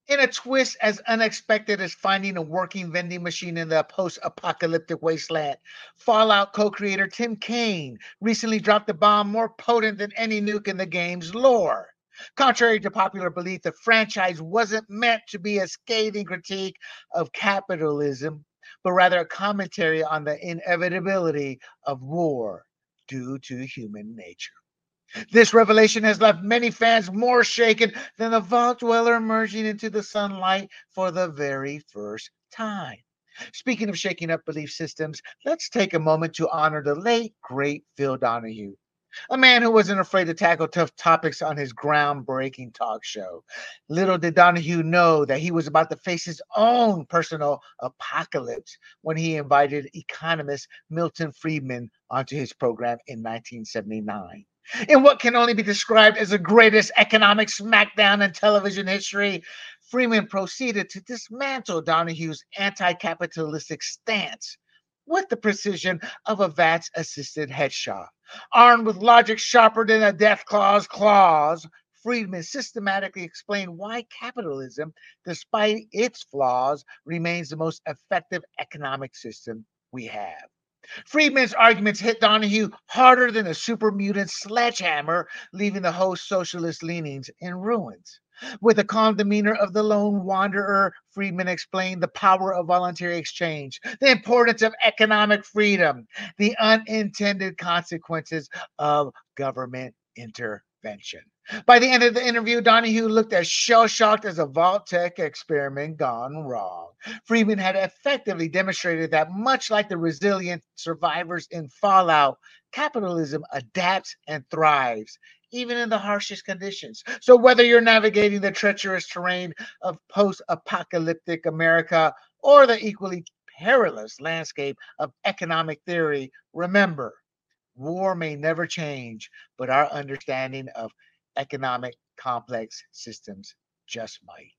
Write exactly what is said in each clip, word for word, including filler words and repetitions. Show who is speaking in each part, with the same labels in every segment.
Speaker 1: In a twist as unexpected as finding a working vending machine in the post-apocalyptic wasteland, Fallout co-creator Tim Kaine recently dropped a bomb more potent than any nuke in the game's lore. Contrary to popular belief, the franchise wasn't meant to be a scathing critique of capitalism, but rather a commentary on the inevitability of war due to human nature. This revelation has left many fans more shaken than a vault dweller emerging into the sunlight for the very first time. Speaking of shaking up belief systems, let's take a moment to honor the late, great Phil Donahue, a man who wasn't afraid to tackle tough topics on his groundbreaking talk show. Little did Donahue know that he was about to face his own personal apocalypse when he invited economist Milton Friedman onto his program in nineteen seventy-nine. In what can only be described as the greatest economic smackdown in television history, Freeman proceeded to dismantle Donahue's anti-capitalistic stance with the precision of a V A T S-assisted headshot. Armed with logic sharper than a death claw's claws, Friedman systematically explained why capitalism, despite its flaws, remains the most effective economic system we have. Friedman's arguments hit Donahue harder than a super mutant sledgehammer, leaving the host's socialist leanings in ruins. With the calm demeanor of the lone wanderer, Friedman explained the power of voluntary exchange, the importance of economic freedom, the unintended consequences of government intervention. By the end of the interview, Donahue looked as shell-shocked as a Vault-Tec experiment gone wrong. Friedman had effectively demonstrated that, much like the resilient survivors in Fallout, capitalism adapts and thrives, even in the harshest conditions. So whether you're navigating the treacherous terrain of post-apocalyptic America or the equally perilous landscape of economic theory, remember, war may never change, but our understanding of economic complex systems just might.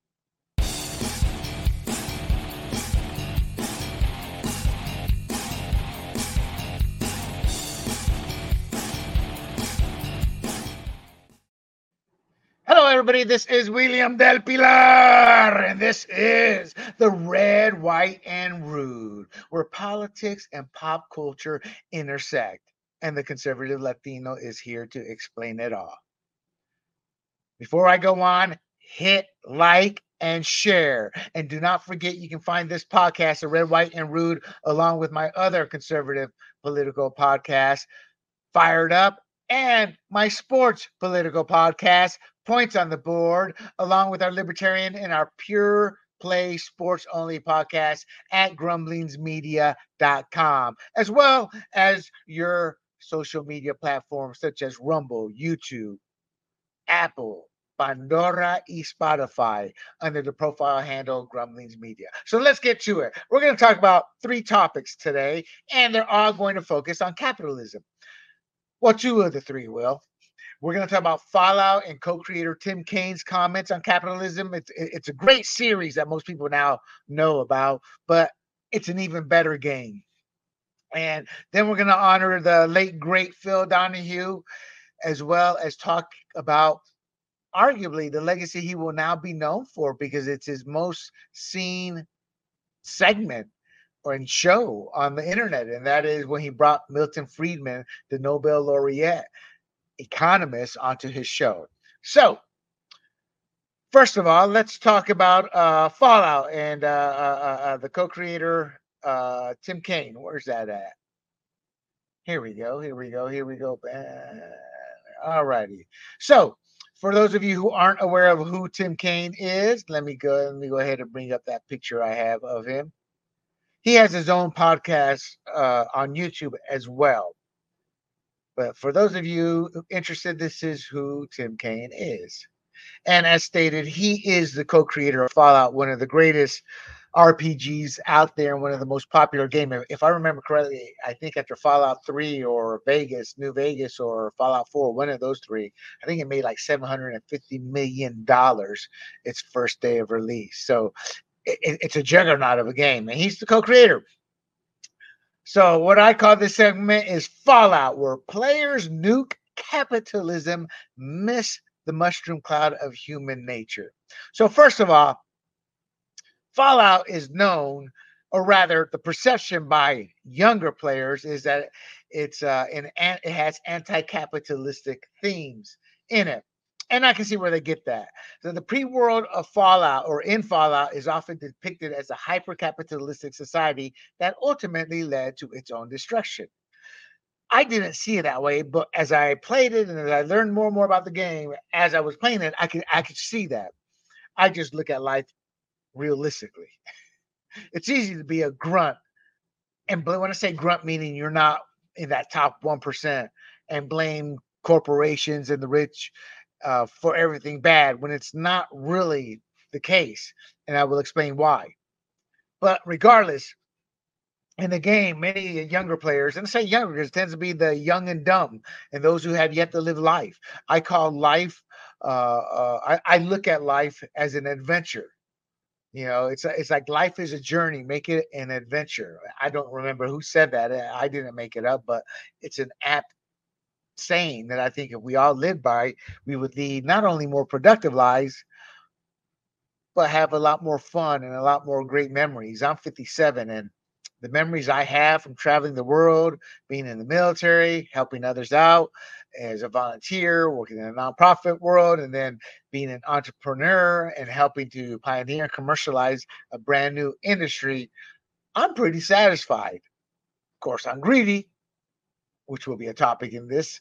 Speaker 1: Hello, everybody. This is William Del Pilar, and this is the Red, White, and Rude, where politics and pop culture intersect, and the conservative Latino is here to explain it all. Before I go on, hit like and share. And do not forget, you can find this podcast, The Red, White, and Rude, along with my other conservative political podcast, Fired Up, and my sports political podcast, Points on the Board, along with our libertarian and our pure play sports only podcast at grumblings media dot com, as well as your social media platforms such as Rumble, YouTube, Apple, Pandora, and Spotify under the profile handle Grumblings Media. So let's get to it. We're going to talk about three topics today, and they're all going to focus on capitalism. Well, two of the three will. We're going to talk about Fallout and co-creator Tim Kaine's comments on capitalism. It's, it's a great series that most people now know about, but it's an even better game. And then we're going to honor the late, great Phil Donahue, as well as talk about arguably the legacy he will now be known for, because it's his most seen segment or in show on the internet, and that is when he brought Milton Friedman, the Nobel laureate economist, onto his show. So, first of all, let's talk about uh, Fallout and uh, uh, uh, the co-creator uh, Tim Kaine. Where's that at? Here we go. Here we go. Here we go. Uh, all righty. So, for those of you who aren't aware of who Tim Kaine is, let me go. Let me go ahead and bring up that picture I have of him. He has his own podcast uh, on YouTube as well. But for those of you interested, this is who Tim Kaine is. And as stated, he is the co-creator of Fallout, one of the greatest R P Gs out there and one of the most popular games. If I remember correctly, I think after Fallout three or Vegas, New Vegas, or Fallout four, one of those three, I think it made like seven hundred fifty million dollars its first day of release. So it, it's a juggernaut of a game, and he's the co-creator. So what I call this segment is Fallout, where players nuke capitalism, miss the mushroom cloud of human nature. So first of all, Fallout is known, or rather, the perception by younger players is that it's uh, an, an it has anti-capitalistic themes in it, and I can see where they get that. So the pre-world of Fallout, or in Fallout, is often depicted as a hyper-capitalistic society that ultimately led to its own destruction. I didn't see it that way, but as I played it and as I learned more and more about the game, as I was playing it, I could I could see that. I just look at life realistically. It's easy to be a grunt, and when I say grunt, meaning you're not in that top one percent, and blame corporations and the rich uh, for everything bad when it's not really the case, and I will explain why. But regardless, in the game, many younger players, and I say younger because it tends to be the young and dumb and those who have yet to live life. I call life, uh, uh, I, I look at life as an adventure. You know, it's it's like life is a journey. Make it an adventure. I don't remember who said that. I didn't make it up, but it's an apt saying that I think if we all lived by, we would lead not only more productive lives, but have a lot more fun and a lot more great memories. I'm fifty-seven, and the memories I have from traveling the world, being in the military, helping others out as a volunteer, working in a nonprofit world, and then being an entrepreneur and helping to pioneer and commercialize a brand new industry, I'm pretty satisfied. Of course, I'm greedy, which will be a topic in this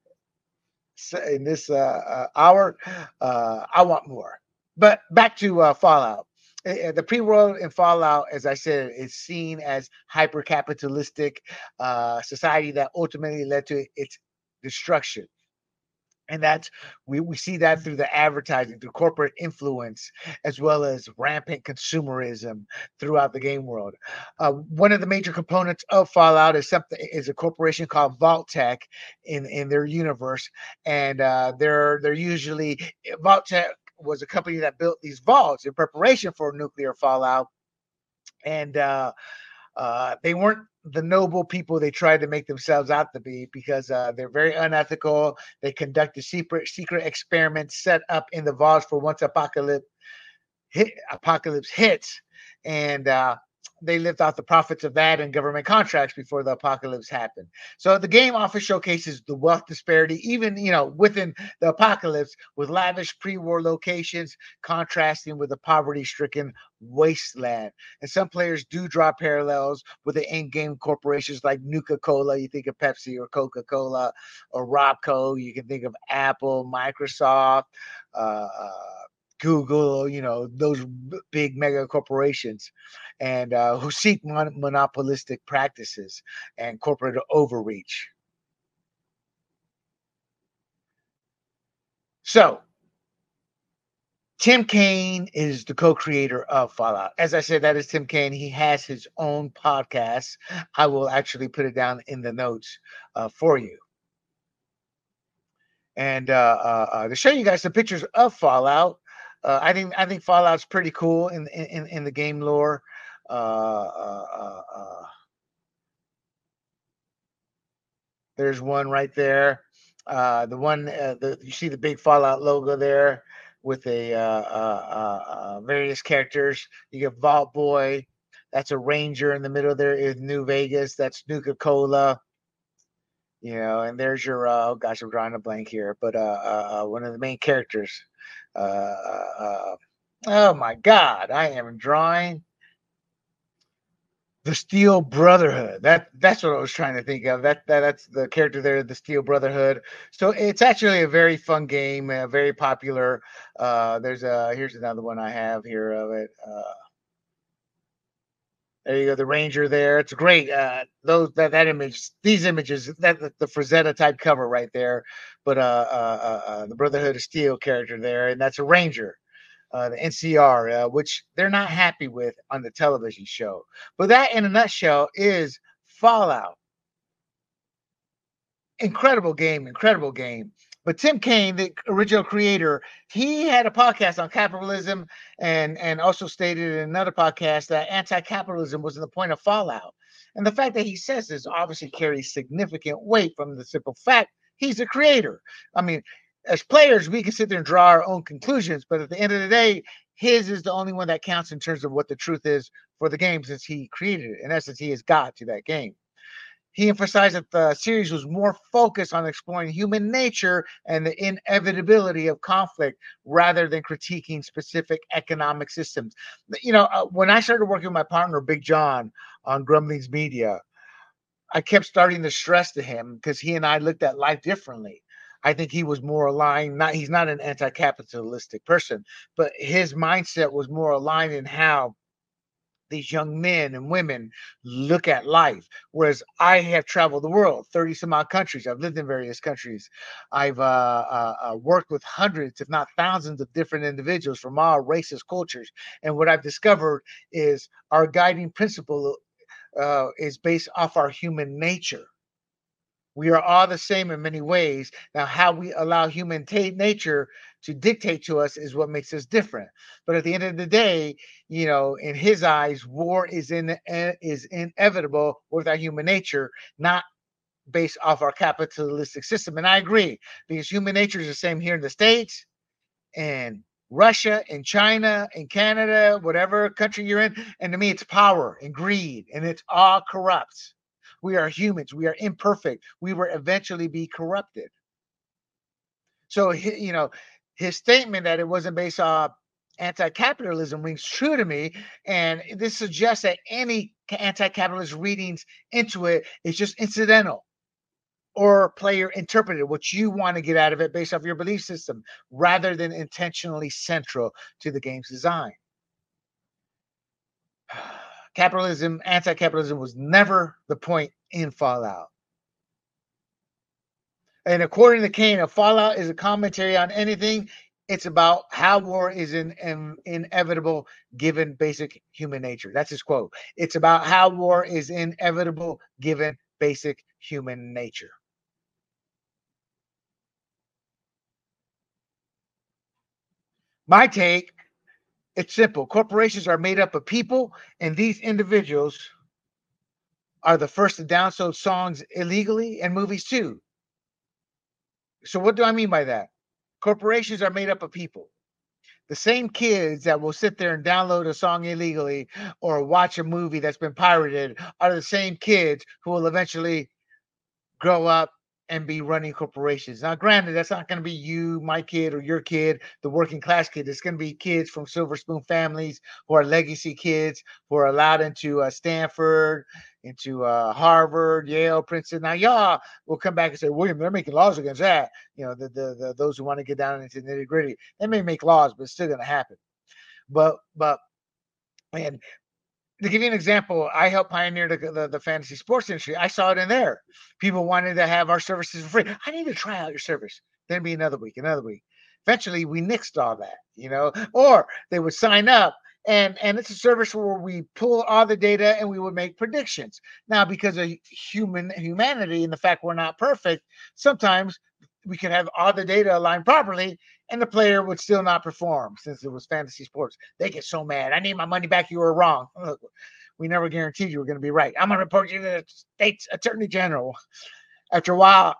Speaker 1: in this uh, uh, hour. Uh, I want more. But back to uh, Fallout. Uh, The pre-world in Fallout, as I said, is seen as hyper-capitalistic uh, society that ultimately led to its destruction. And that's we, we see that through the advertising, through corporate influence, as well as rampant consumerism throughout the game world. Uh, one of the major components of Fallout is something is a corporation called Vault-Tec in in their universe, and uh, they're they're usually Vault-Tec was a company that built these vaults in preparation for nuclear fallout, and uh, uh, they weren't the noble people they tried to make themselves out to be because uh, they're very unethical. They conducted secret secret experiments set up in the vaults for once apocalypse hit, apocalypse hits, and uh, they lived off the profits of that and government contracts before the apocalypse happened. So the game often showcases the wealth disparity, even you know within the apocalypse, with lavish pre-war locations contrasting with the poverty-stricken wasteland. And some players do draw parallels with the in-game corporations like Nuka-Cola. You think of Pepsi or Coca-Cola, or Robco. You can think of Apple, Microsoft. Uh, uh, Google, you know, those big mega corporations, and uh, who seek mon- monopolistic practices and corporate overreach. So, Tim Kaine is the co-creator of Fallout. As I said, that is Tim Kaine. He has his own podcast. I will actually put it down in the notes uh, for you. And uh, uh, uh, to show you guys some pictures of Fallout, uh, I think I think Fallout's pretty cool in in, in the game lore. Uh, uh, uh, uh, there's one right there. Uh, the one uh, the, you see the big Fallout logo there with a uh, uh, uh, uh, various characters. You get Vault Boy. That's a ranger in the middle there in New Vegas. That's Nuka Cola. You know, and there's your uh, oh gosh, I'm drawing a blank here, but uh, uh, uh one of the main characters. Uh, uh, uh, oh my God, I am drawing the Steel Brotherhood. That that's what I was trying to think of. That, that that's the character there, the Steel Brotherhood. So it's actually a very fun game, uh, very popular. Uh, there's a here's another one I have here of it. Uh, There you go, the Ranger there. It's great. Uh, those that that image, these images, that the, the Frazetta type cover right there. But uh, uh, uh, uh, the Brotherhood of Steel character there, and that's a Ranger, uh, the N C R, uh, which they're not happy with on the television show. But that, in a nutshell, is Fallout. Incredible game, incredible game. But Tim Kaine, the original creator, he had a podcast on capitalism, and and also stated in another podcast that anti-capitalism wasn't the point of Fallout. And the fact that he says this obviously carries significant weight from the simple fact he's a creator. I mean, as players, we can sit there and draw our own conclusions, but at the end of the day, his is the only one that counts in terms of what the truth is for the game, since he created it. In essence, he is God to that game. He emphasized that the series was more focused on exploring human nature and the inevitability of conflict rather than critiquing specific economic systems. You know, uh, when I started working with my partner, Big John, on Grumblings Media, I kept starting to stress to him because he and I looked at life differently. I think he was more aligned. Not he's not an anti-capitalistic person, but his mindset was more aligned in how these young men and women look at life. Whereas I have traveled the world, thirty some odd countries. I've lived in various countries. I've uh, uh, uh, worked with hundreds, if not thousands, of different individuals from all races, cultures. And what I've discovered is our guiding principle uh, is based off our human nature. We are all the same in many ways. Now, how we allow human ta- nature to dictate to us is what makes us different. But at the end of the day, you know, in his eyes, war is in eh, is inevitable with our human nature, not based off our capitalistic system. And I agree, because human nature is the same here in the States and Russia and China and Canada, whatever country you're in. And to me, it's power and greed, and it's all corrupt. We are humans. We are imperfect. We will eventually be corrupted. So, you know, his statement that it wasn't based on anti-capitalism rings true to me. And this suggests that any anti-capitalist readings into it is just incidental or player interpreted, what you want to get out of it based off your belief system, rather than intentionally central to the game's design. Capitalism, anti-capitalism was never the point in Fallout. And according to Kane, a Fallout is a commentary on anything. It's about how war is in, in, inevitable given basic human nature. That's his quote. It's about how war is inevitable given basic human nature. My take, it's simple. Corporations are made up of people, and these individuals are the first to download songs illegally and movies too. So what do I mean by that? Corporations are made up of people. The same kids that will sit there and download a song illegally or watch a movie that's been pirated are the same kids who will eventually grow up and be running corporations. Now, granted, that's not going to be you, my kid, or your kid, the working class kid. It's going to be kids from silver spoon families who are legacy kids who are allowed into uh, Stanford, into uh, Harvard, Yale, Princeton. Now, y'all will come back and say, William, they're making laws against that. You know, the, the, the those who want to get down into nitty gritty. They may make laws, but it's still going to happen. But, but, man, to give you an example, I helped pioneer the, the, the fantasy sports industry. I saw it in there. People wanted to have our services for free. I need to try out your service. Then be another week, another week. Eventually, we nixed all that, you know. Or they would sign up, and and it's a service where we pull all the data and we would make predictions. Now, because of human humanity and the fact we're not perfect, sometimes we can have all the data aligned properly, and the player would still not perform since it was fantasy sports. They get so mad. I need my money back. You were wrong. Look, we never guaranteed you were going to be right. I'm going to report you to the state's attorney general. After a while,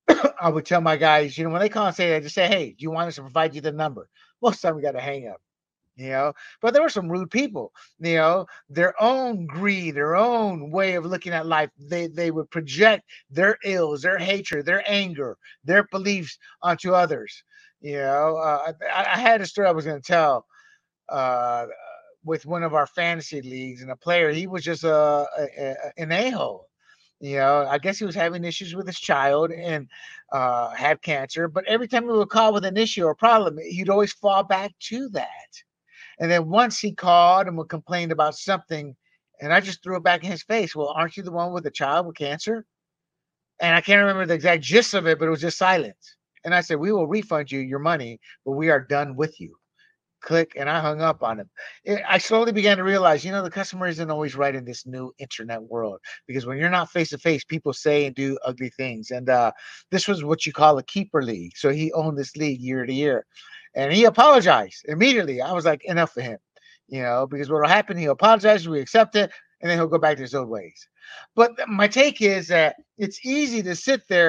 Speaker 1: I would tell my guys, you know, when they call and say that, just say, hey, do you want us to provide you the number? Most of the time we got to hang up. You know, but there were some rude people, you know, their own greed, their own way of looking at life. They they would project their ills, their hatred, their anger, their beliefs onto others. You know, uh, I, I had a story I was going to tell uh, with one of our fantasy leagues, and a player, he was just a, a, a an a-hole. You know, I guess he was having issues with his child and uh, had cancer. But every time he would call with an issue or problem, he'd always fall back to that. And then once he called and would complain about something, and I just threw it back in his face. Well, aren't you the one with the child with cancer? And I can't remember the exact gist of it, but it was just silence. And I said, we will refund you your money, but we are done with you. Click, and I hung up on him. It, I slowly began to realize, you know, the customer isn't always right in this new internet world, because when you're not face to face, people say and do ugly things. And uh, this was what you call a keeper league. So he owned this league year to year, and he apologized immediately. I was like, enough for him, you know, because what will happen? He'll apologize, we accept it, and then he'll go back to his old ways. But my take is that it's easy to sit there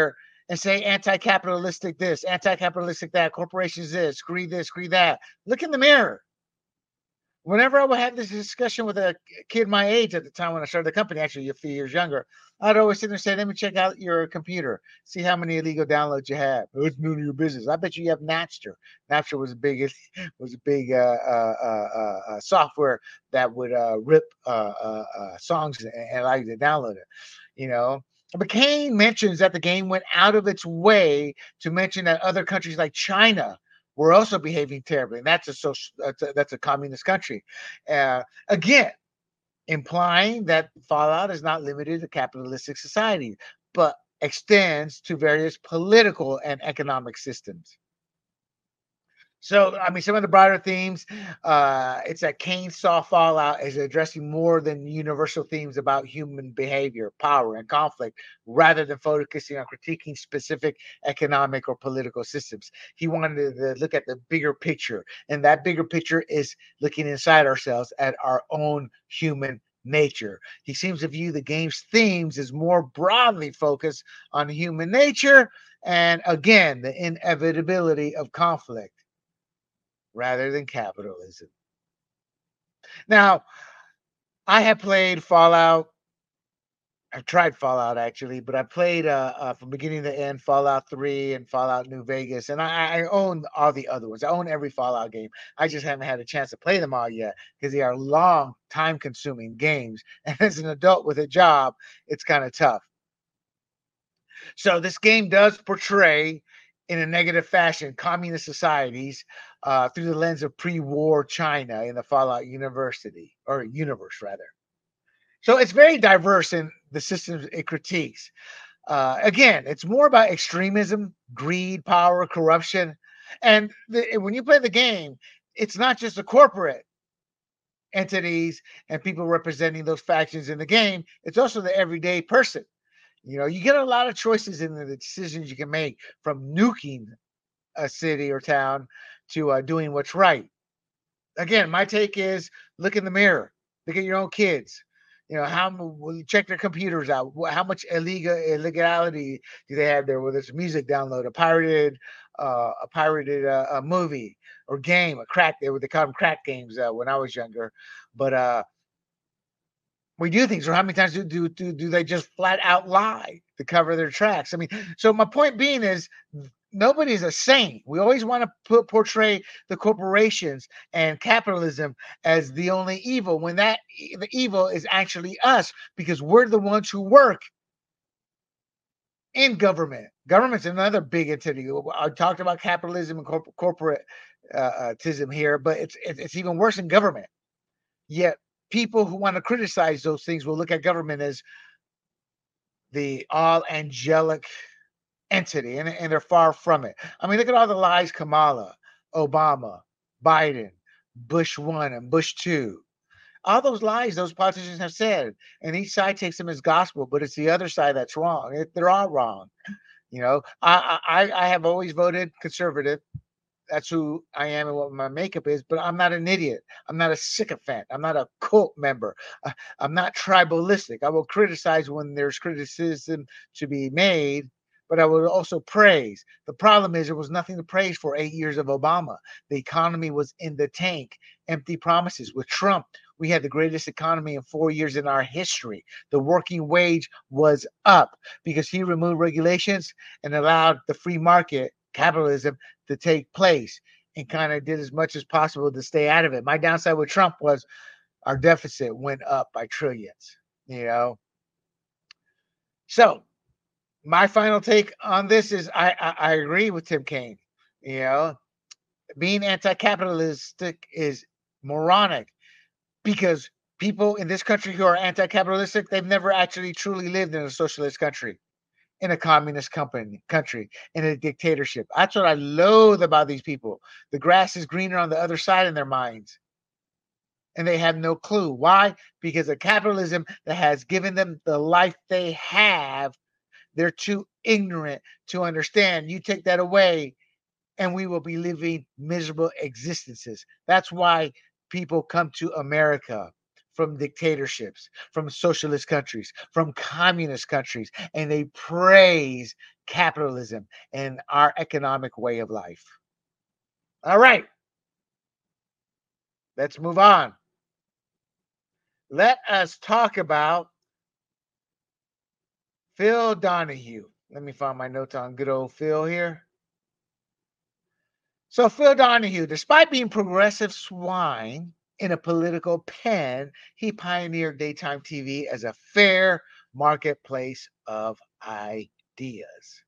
Speaker 1: and say anti-capitalistic this, anti-capitalistic that, corporations this, screw this, screw that. Look in the mirror. Whenever I would have this discussion with a kid my age at the time when I started the company, actually a few years younger, I'd always sit there and say, let me check out your computer, see how many illegal downloads you have. Oh, it's none of your business. I bet you have Napster. Napster was a big was a big uh, uh, uh, uh, software that would uh, rip uh, uh, uh, songs and, and allow you to download it, you know. But Kane mentions that the game went out of its way to mention that other countries like China were also behaving terribly, and that's a social, that's a, that's a communist country. Uh, again, implying that Fallout is not limited to capitalistic society, but extends to various political and economic systems. So, I mean, some of the broader themes, uh, it's that Kane saw Fallout as addressing more than universal themes about human behavior, power, and conflict, rather than focusing on critiquing specific economic or political systems. He wanted to look at the bigger picture, and that bigger picture is looking inside ourselves at our own human nature. He seems to view the game's themes as more broadly focused on human nature and, again, the inevitability of conflict rather than capitalism. Now, I have played Fallout. I've tried Fallout actually, but I played uh, uh, from beginning to end Fallout three and Fallout New Vegas, and I, I own all the other ones. I own every Fallout game. I just haven't had a chance to play them all yet because they are long, time-consuming games. And as an adult with a job, it's kind of tough. So this game does portray in a negative fashion communist societies uh, through the lens of pre-war China in the Fallout University or universe rather. So it's very diverse in the systems it critiques. Uh, again, it's more about extremism, greed, power, corruption, and the, when you play the game, it's not just the corporate entities and people representing those factions in the game. It's also the everyday person. You know, you get a lot of choices in the decisions you can make, from nuking a city or town to uh, doing what's right. Again, my take is look in the mirror, look at your own kids. You know, how check their computers out. How much illegal illegality do they have there? Whether it's music download, a pirated, uh, a pirated uh, a movie or game, a crack. They would they call them crack games uh, when I was younger. But uh, we do things, or how many times do, do do do they just flat out lie to cover their tracks? I mean, so my point being is nobody's a saint. We always want to put, portray the corporations and capitalism as the only evil, when that the evil is actually us, because we're the ones who work in government. Government's another big entity. I talked about capitalism and corp- corporatism here, but it's it's even worse in government. Yet people who want to criticize those things will look at government as the all angelic entity, and, and they're far from it. I mean, look at all the lies Kamala, Obama, Biden, Bush one and Bush two. All those lies those politicians have said, and each side takes them as gospel, but it's the other side that's wrong. It, they're all wrong. You know, I, I I have always voted conservative. That's who I am and what my makeup is, but I'm not an idiot. I'm not a sycophant. I'm not a cult member. Uh, I'm not tribalistic. I will criticize when there's criticism to be made, but I will also praise. The problem is there was nothing to praise for eight years of Obama. The economy was in the tank, empty promises. With Trump, we had the greatest economy in four years in our history. The working wage was up because he removed regulations and allowed the free market, capitalism, to take place, and kind of did as much as possible to stay out of it. My downside with Trump was our deficit went up by trillions, you know. So my final take on this is I, I, I agree with Tim Kaine. You know, being anti-capitalistic is moronic because people in this country who are anti-capitalistic, they've never actually truly lived in a socialist country, in a communist company, country, in a dictatorship. That's what I loathe about these people. The grass is greener on the other side in their minds. And they have no clue. Why? Because of capitalism that has given them the life they have. They're too ignorant to understand. You take that away, and we will be living miserable existences. That's why people come to America from dictatorships, from socialist countries, from communist countries, and they praise capitalism and our economic way of life. All right, let's move on. Let us talk about Phil Donahue. Let me find my notes on good old Phil here. So Phil Donahue, despite being progressive swine in a political pen, he pioneered daytime T V as a fair marketplace of ideas.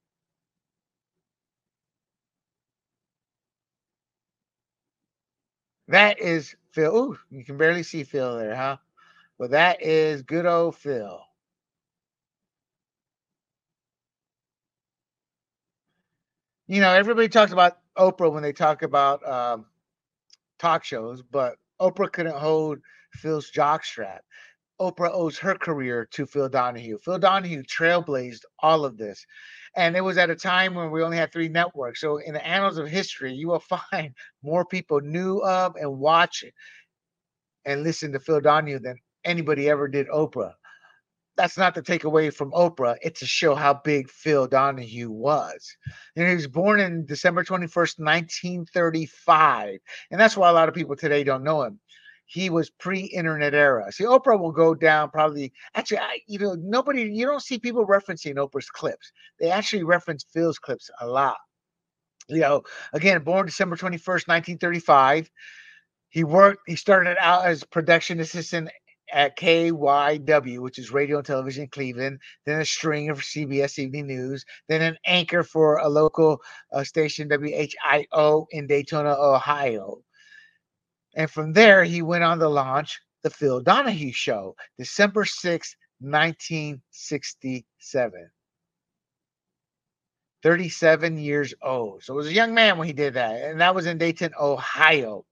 Speaker 1: That is Phil. Ooh, you can barely see Phil there, huh? But that is good old Phil. You know, everybody talks about Oprah when they talk about um, talk shows, but Oprah couldn't hold Phil's jockstrap. Oprah owes her career to Phil Donahue. Phil Donahue trailblazed all of this. And it was at a time when we only had three networks. So in the annals of history, you will find more people knew of and watch and listen to Phil Donahue than anybody ever did Oprah. That's not to take away from Oprah. It's to show how big Phil Donahue was. And he was born in December twenty-first, nineteen thirty-five. And that's why a lot of people today don't know him. He was pre-internet era. See, Oprah will go down probably. Actually, I, you know, nobody. You don't see people referencing Oprah's clips. They actually reference Phil's clips a lot. You know, again, born December twenty-first, nineteen thirty-five. He worked. He started out as production assistant at K Y W, which is Radio and Television Cleveland, then a stringer for C B S Evening News, then an anchor for a local uh, station, W H I O, in Daytona, Ohio. And from there, he went on to launch The Phil Donahue Show, December sixth, nineteen sixty-seven. thirty-seven years old. So he was a young man when he did that. And that was in Dayton, Ohio.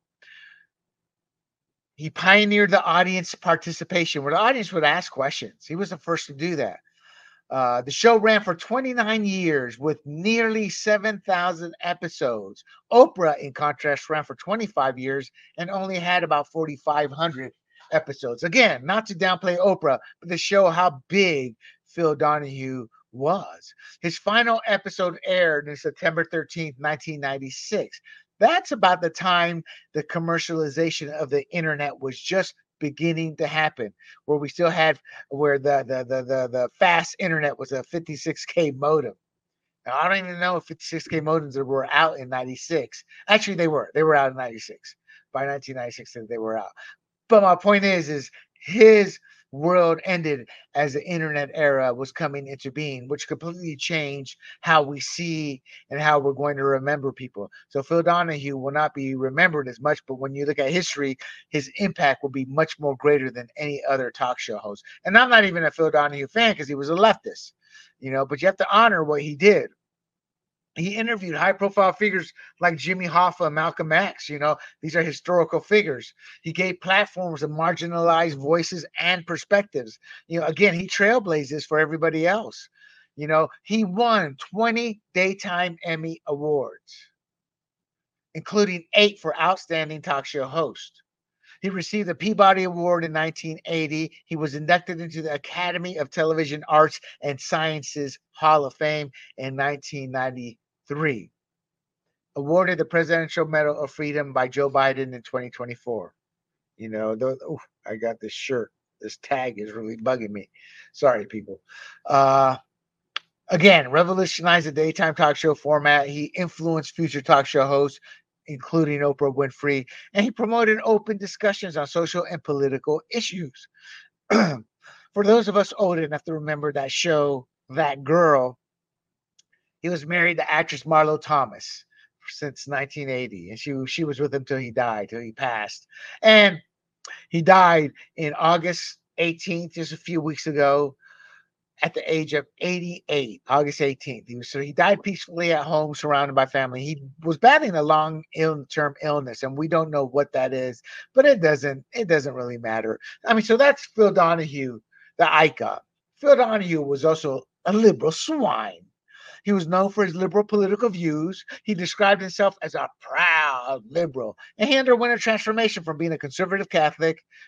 Speaker 1: He pioneered the audience participation where the audience would ask questions. He was the first to do that. Uh, the show ran for twenty-nine years with nearly seven thousand episodes. Oprah, in contrast, ran for twenty-five years and only had about forty-five hundred episodes. Again, not to downplay Oprah, but to show how big Phil Donahue was. His final episode aired on September thirteenth, nineteen ninety-six. That's about the time the commercialization of the internet was just beginning to happen, where we still had where the the the the, the fast internet was a fifty-six K modem. Now, I don't even know if fifty-six K modems were out in ninety-six. Actually, they were. They were out in ninety-six. By nineteen ninety-six, they were out. But my point is, is his world ended as the internet era was coming into being, which completely changed how we see and how we're going to remember people. So Phil Donahue will not be remembered as much, but when you look at history, his impact will be much more greater than any other talk show host. And I'm not even a Phil Donahue fan because he was a leftist, you know, but you have to honor what he did. He interviewed high profile figures like Jimmy Hoffa, Malcolm X. You know, these are historical figures. He gave platforms to marginalized voices and perspectives. You know, again, he trailblazes for everybody else. You know, he won twenty Daytime Emmy Awards, including eight for Outstanding Talk Show Host. He received the Peabody Award in nineteen eighty. He was inducted into the Academy of Television Arts and Sciences Hall of Fame in nineteen ninety-three. Awarded the Presidential Medal of Freedom by Joe Biden in twenty twenty-four. You know, the, ooh, I got this shirt. This tag is really bugging me. Sorry, people. Uh, again, revolutionized the daytime talk show format. He influenced future talk show hosts, including Oprah Winfrey, and he promoted open discussions on social and political issues. For those of us old enough to remember that show, That Girl, he was married to actress Marlo Thomas since nineteen eighty, and she she was with him till he died, till he passed. And he died in August eighteenth, just a few weeks ago, at the age of eighty-eight, August eighteenth. He was so he died peacefully at home, surrounded by family. He was battling a long term illness, and we don't know what that is, but it doesn't it doesn't really matter. I mean, so that's Phil Donahue, the icon. Phil Donahue was also a liberal swine. He was known for his liberal political views. He described himself as a proud liberal, and he underwent a transformation from being a conservative Catholic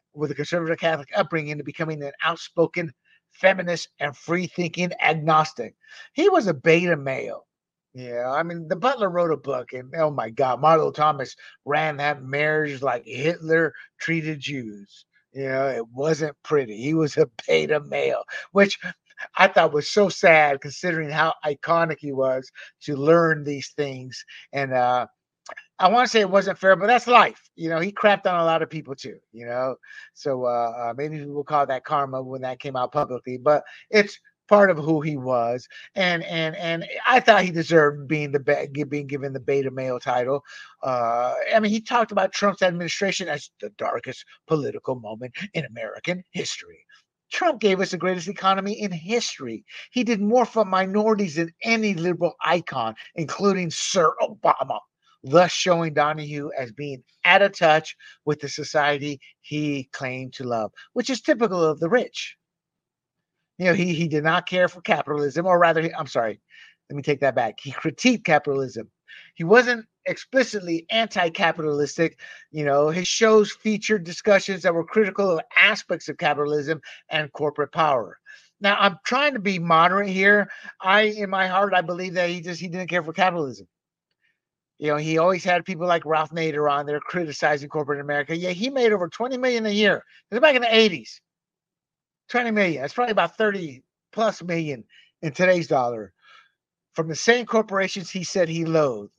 Speaker 1: with a conservative Catholic upbringing to becoming an outspoken feminist and free-thinking agnostic. He was a beta male. Yeah, I mean, the Butler wrote a book, and oh my God, Marlo Thomas ran that marriage like Hitler treated Jews. You know, it wasn't pretty. He was a beta male, which I thought was so sad considering how iconic he was to learn these things. And uh, I want to say it wasn't fair, but that's life. You know, he crapped on a lot of people too, you know. So uh, uh, maybe we'll call that karma when that came out publicly, but it's part of who he was. And and and I thought he deserved being the be- being given the beta male title. Uh, I mean, he talked about Trump's administration as the darkest political moment in American history. Trump gave us the greatest economy in history. He did more for minorities than any liberal icon, including Sir Obama, thus showing Donahue as being out of touch with the society he claimed to love, which is typical of the rich. You know, he, he did not care for capitalism, or rather, I'm sorry, let me take that back. He critiqued capitalism. He wasn't explicitly anti-capitalistic. You know, his shows featured discussions that were critical of aspects of capitalism and corporate power. Now, I'm trying to be moderate here. I, in my heart, I believe that he just he didn't care for capitalism. You know, he always had people like Ralph Nader on there criticizing corporate America. Yeah, he made over twenty million a year. It was back in the eighties. twenty million. That's probably about thirty plus million in today's dollar from the same corporations he said he loathed.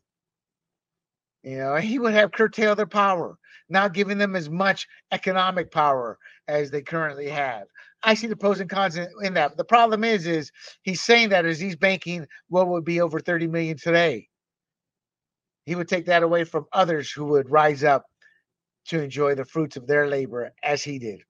Speaker 1: You know, he would have curtailed their power, not giving them as much economic power as they currently have. I see the pros and cons in, in that. The problem is, is he's saying that as he's banking what would be over thirty million today. He would take that away from others who would rise up to enjoy the fruits of their labor as he did.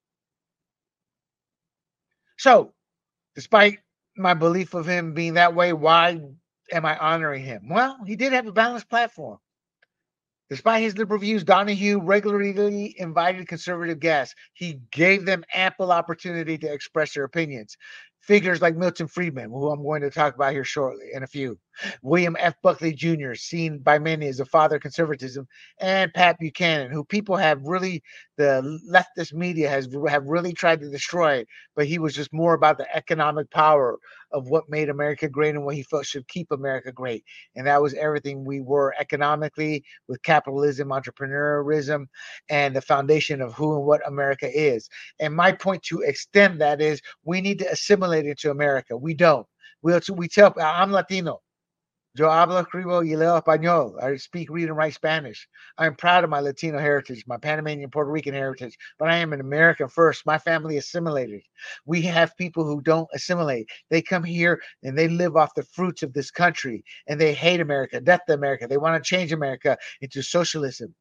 Speaker 1: So, despite my belief of him being that way, why am I honoring him? Well, he did have a balanced platform. Despite his liberal views, Donahue regularly invited conservative guests. He gave them ample opportunity to express their opinions. Figures like Milton Friedman, who I'm going to talk about here shortly in a few, William F. Buckley Junior, seen by many as a father of conservatism, and Pat Buchanan, who people have really, the leftist media has have really tried to destroy, but he was just more about the economic power of what made America great and what he felt should keep America great. And that was everything we were economically, with capitalism, entrepreneurism, and the foundation of who and what America is. And my point to extend that is we need to assimilate into America. We don't. We, we tell, I'm Latino. Yo hablo, escribo y leo español. I speak, read, and write Spanish. I am proud of my Latino heritage, my Panamanian, Puerto Rican heritage, but I am an American first. My family assimilated. We have people who don't assimilate. They come here and they live off the fruits of this country, and they hate America, death to America. They want to change America into socialism.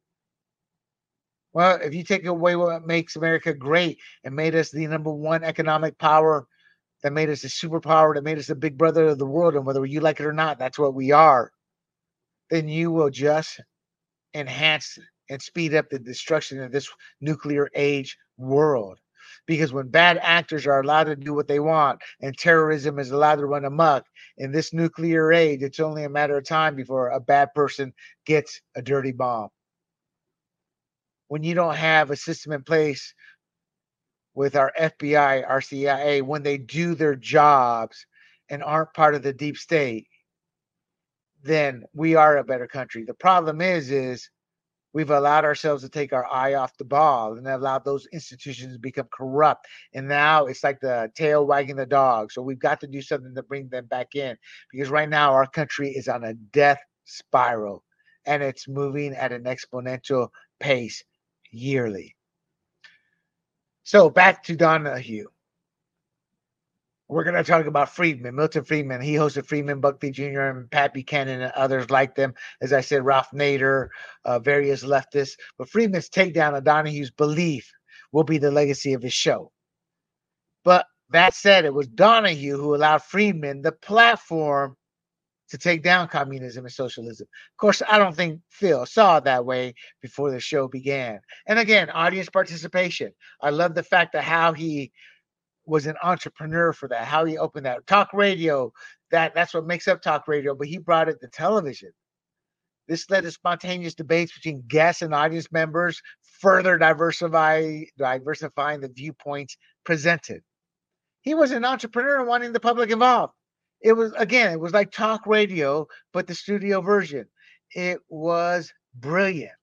Speaker 1: Well, if you take away what makes America great and made us the number one economic power, that made us a superpower, that made us the big brother of the world, and whether you like it or not, that's what we are, then you will just enhance and speed up the destruction of this nuclear age world. Because when bad actors are allowed to do what they want and terrorism is allowed to run amok in this nuclear age, it's only a matter of time before a bad person gets a dirty bomb. When you don't have a system in place with our F B I, our C I A, when they do their jobs and aren't part of the deep state, then we are a better country. The problem is, is we've allowed ourselves to take our eye off the ball and allowed those institutions to become corrupt. And now it's like the tail wagging the dog. So we've got to do something to bring them back in, because right now our country is on a death spiral and it's moving at an exponential pace yearly. So back to Donahue. We're going to talk about Friedman, Milton Friedman. He hosted Friedman, Buckley Junior, and Pat Buchanan and others like them. As I said, Ralph Nader, uh, various leftists. But Friedman's takedown of Donahue's belief will be the legacy of his show. But that said, it was Donahue who allowed Friedman the platform to take down communism and socialism. Of course, I don't think Phil saw it that way before the show began. And again, audience participation. I love the fact that how he was an entrepreneur for that, how he opened that. Talk radio, that that's what makes up talk radio, but he brought it to television. This led to spontaneous debates between guests and audience members, further diversify, diversifying the viewpoints presented. He was an entrepreneur wanting the public involved. It was, again, it was like talk radio, but the studio version. It was brilliant.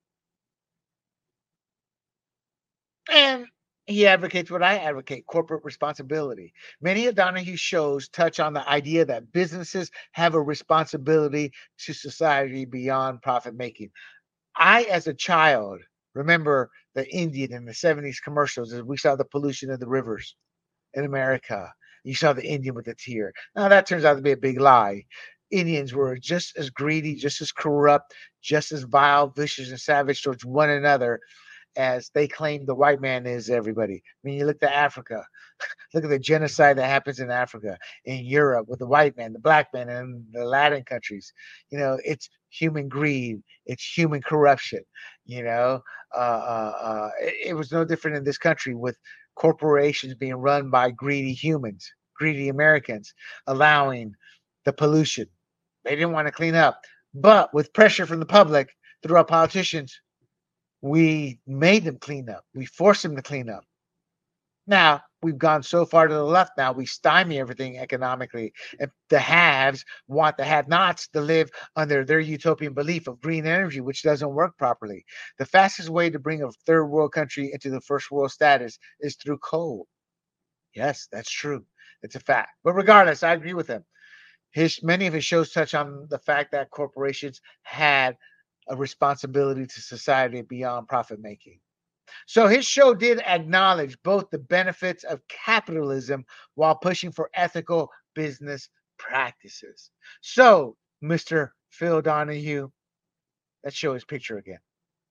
Speaker 1: And he advocates what I advocate, corporate responsibility. Many of Donahue's shows touch on the idea that businesses have a responsibility to society beyond profit making. I, as a child, remember the Indian in the seventies commercials as we saw the pollution of the rivers in America. You saw the Indian with the tear. Now, that turns out to be a big lie. Indians were just as greedy, just as corrupt, just as vile, vicious, and savage towards one another as they claim the white man is everybody. I mean, you look to Africa, look at the genocide that happens in Africa, in Europe, with the white man, the black man, and the Latin countries. You know, it's human greed, it's human corruption. You know, uh, uh, uh, it, it was no different in this country with corporations being run by greedy humans, greedy Americans, allowing the pollution. They didn't want to clean up, but with pressure from the public through our politicians, we made them clean up. We forced them to clean up. Now, we've gone so far to the left now, we stymie everything economically. If the haves want the have-nots to live under their utopian belief of green energy, which doesn't work properly. The fastest way to bring a third world country into the first world status is through coal. Yes, that's true. It's a fact. But regardless, I agree with him. His many of his shows touch on the fact that corporations had a responsibility to society beyond profit making. So his show did acknowledge both the benefits of capitalism while pushing for ethical business practices. So, Mister Phil Donahue, let's show his picture again.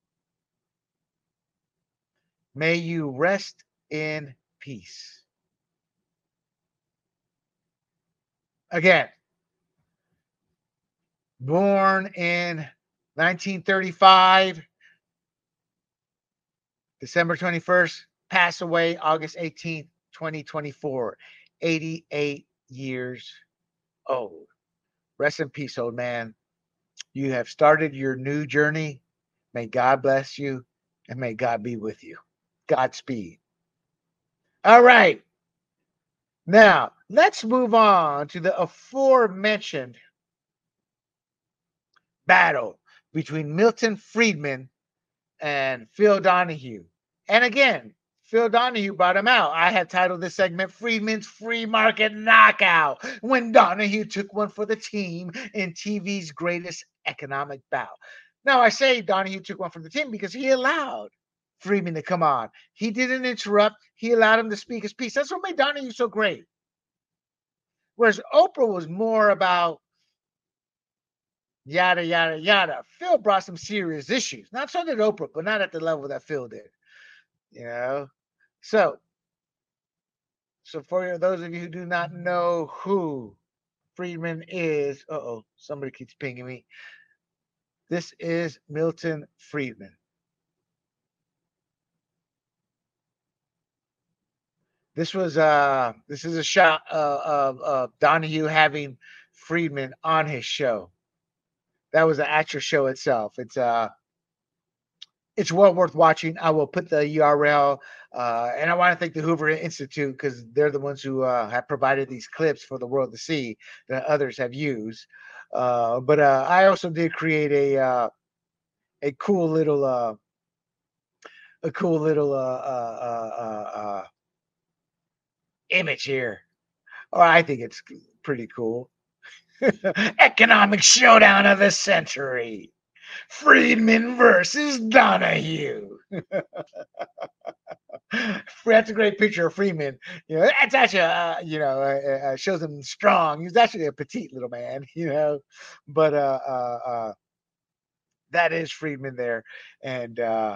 Speaker 1: May you rest in peace. Again, born in nineteen thirty-five, December twenty-first, passed away August eighteenth, twenty twenty-four, eighty-eight years old. Rest in peace, old man. You have started your new journey. May God bless you and may God be with you. Godspeed. All right. Now, let's move on to the aforementioned battle between Milton Friedman and Phil Donahue. And again, Phil Donahue brought him out. I have titled this segment Friedman's Free Market Knockout, when Donahue took one for the team in T V's greatest economic bout. Now, I say Donahue took one for the team because he allowed Friedman to come on. He didn't interrupt. He allowed him to speak his piece. That's what made Donahue so great. Whereas Oprah was more about yada, yada, yada. Phil brought some serious issues. Not so did Oprah, but not at the level that Phil did. You know? So, so for those of you who do not know who Friedman is, uh-oh, somebody keeps pinging me. This is Milton Friedman. This was uh this is a shot uh, of uh, Donahue having Friedman on his show. That was the actual show itself. It's uh it's well worth watching. I will put the U R L, uh, and I want to thank the Hoover Institute because they're the ones who uh, have provided these clips for the world to see that others have used. Uh, but uh, I also did create a uh, a cool little uh, a cool little uh, uh, uh, uh, image here. Or I think it's pretty cool. Economic showdown of the century. Friedman versus Donahue. That's a great picture of Friedman. You know, that's actually, uh, you know, uh, uh, shows him strong. He's actually a petite little man, you know, but uh, uh, uh, that is Friedman there, and uh,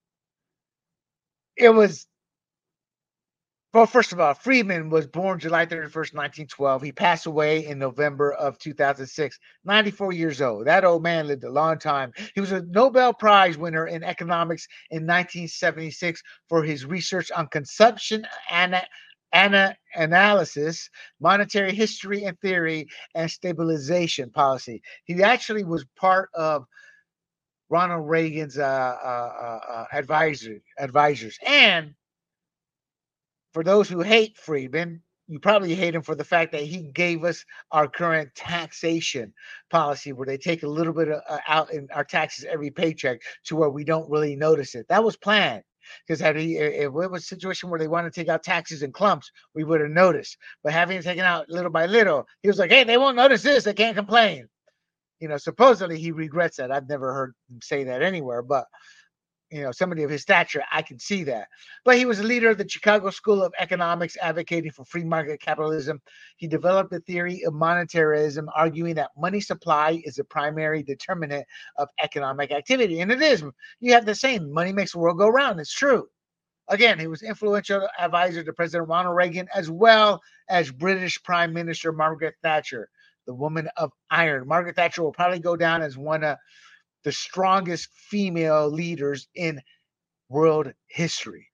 Speaker 1: it was. Well, first of all, Friedman was born July thirty-first, nineteen twelve. He passed away in November of two thousand six, ninety-four years old. That old man lived a long time. He was a Nobel Prize winner in economics in nineteen seventy-six for his research on consumption and ana- analysis, monetary history and theory, and stabilization policy. He actually was part of Ronald Reagan's uh, uh, uh, advisor, advisors. And for those who hate Friedman, you probably hate him for the fact that he gave us our current taxation policy where they take a little bit of, uh, out in our taxes every paycheck to where we don't really notice it. That was planned because had he, if it was a situation where they want to take out taxes in clumps, we would have noticed. But having it taken out little by little, he was like, hey, they won't notice this. They can't complain. You know, supposedly he regrets that. I've never heard him say that anywhere, but you know, somebody of his stature, I can see that. But he was a leader of the Chicago School of Economics, advocating for free market capitalism. He developed the theory of monetarism, arguing that money supply is the primary determinant of economic activity. And it is. You have the same money makes the world go round. It's true. Again, he was influential advisor to President Ronald Reagan, as well as British Prime Minister Margaret Thatcher, the woman of iron. Margaret Thatcher will probably go down as one of the strongest female leaders in world history.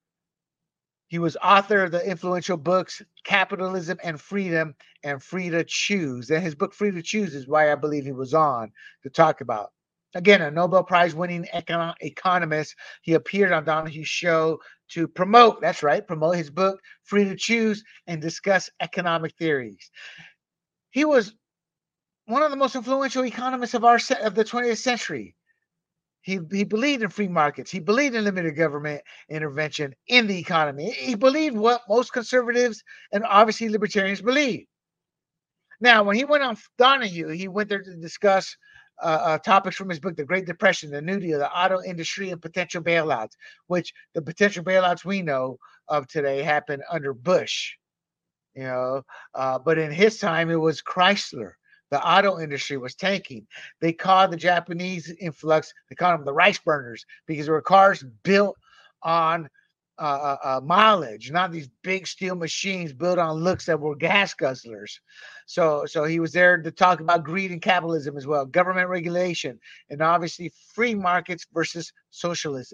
Speaker 1: He was author of the influential books Capitalism and Freedom and Free to Choose. And his book Free to Choose is why I believe he was on to talk about. Again, a Nobel Prize winning econ- economist, he appeared on Donahue's show to promote, that's right, promote his book Free to Choose and discuss economic theories. He was one of the most influential economists of our of the twentieth century. He, he believed in free markets. He believed in limited government intervention in the economy. He believed what most conservatives and obviously libertarians believe. Now, when he went on Donahue, he went there to discuss uh, uh, topics from his book, The Great Depression, the New Deal, the auto industry, and potential bailouts, which the potential bailouts we know of today happened under Bush. You know, uh, but in his time, it was Chrysler. The auto industry was tanking. They called the Japanese influx, they called them the rice burners because there were cars built on uh, uh, uh, mileage, not these big steel machines built on looks that were gas guzzlers. So, so he was there to talk about greed and capitalism as well, government regulation, and obviously free markets versus socialism.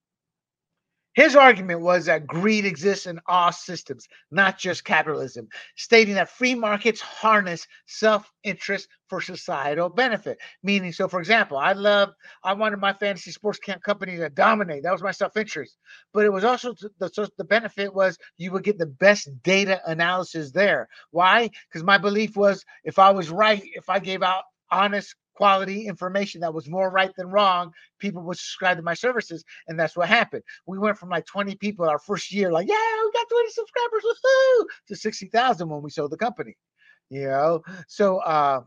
Speaker 1: His argument was that greed exists in all systems, not just capitalism, stating that free markets harness self-interest for societal benefit. Meaning, so for example, I love, I wanted my fantasy sports company to dominate. That was my self-interest. But it was also the, so the benefit was you would get the best data analysis there. Why? Because my belief was if I was right, if I gave out honest quality information that was more right than wrong, people would subscribe to my services. And that's what happened. We went from like twenty people our first year, like, yeah, we got twenty subscribers, woohoo, to sixty thousand when we sold the company. You know, so uh,